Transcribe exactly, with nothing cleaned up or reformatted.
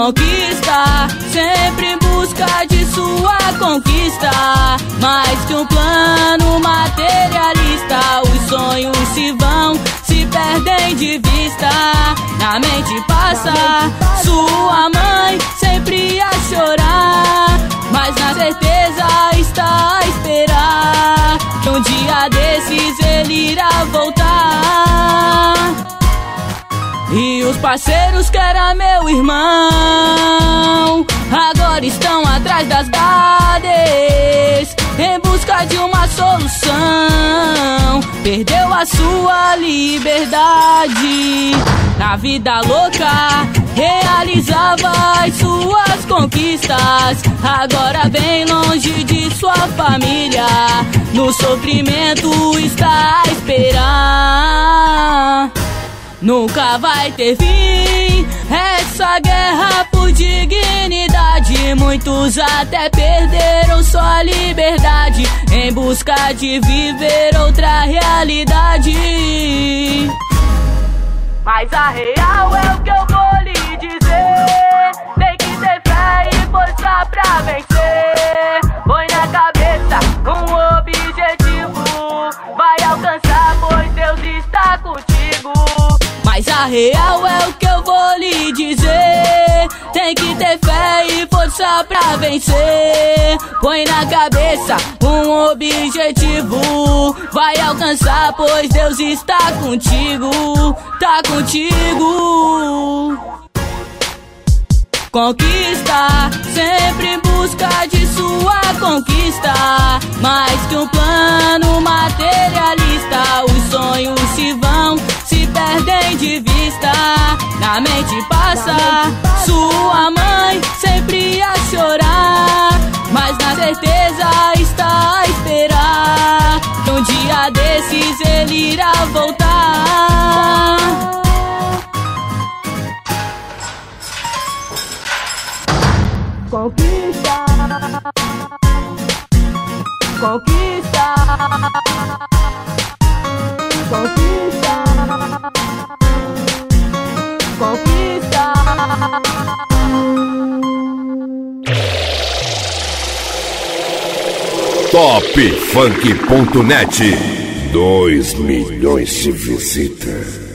Conquista, sempre em busca de sua conquista. Mais que um plano materialista, os sonhos se vão, se perdem de vista. Na mente passa sua mãe sempre a chorar, mas na certeza está a esperar que um dia desses ele irá voltar. E os parceiros que era meu irmão agora estão atrás das grades em busca de uma solução. Perdeu a sua liberdade. Na vida louca realizava as suas conquistas, agora bem longe de sua família, no sofrimento está a esperar. Nunca vai ter fim essa guerra por dignidade. Muitos até perderam sua liberdade em busca de viver outra realidade. Mas a real é o que eu vou lhe dizer: tem que ter fé e força pra vencer. Põe na cabeça um objetivo, vai alcançar, pois Deus está contigo. Mas a real é o que eu vou lhe dizer: tem que ter fé e força pra vencer. Põe na cabeça um objetivo, vai alcançar, pois Deus está contigo, tá contigo. Conquista, sempre em busca de sua conquista. Mais que um plano materialista, os sonhos se vão, se perdem de vista. Na mente passa sua mãe sempre a chorar, mas na certeza está a esperar que um dia desses ele irá voltar. Conquista, conquista, conquista, conquista. top funk ponto net, dois milhões de visitas.